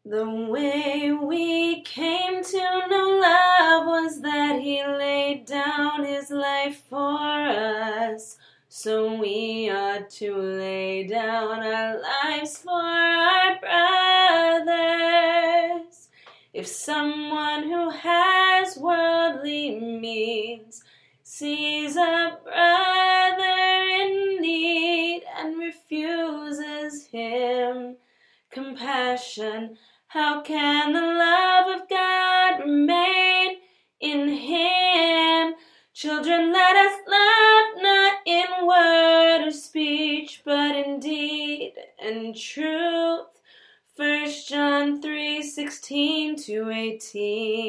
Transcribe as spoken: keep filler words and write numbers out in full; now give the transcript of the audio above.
The way we came to know love was that he laid down his life for us. So we ought to lay down our lives for our brothers. If someone who has worldly means sees a brother in need and refuses him compassion, how can the love of God remain in him? Children, let us love not in word or speech, but in deed and truth. First John three sixteen to eighteen.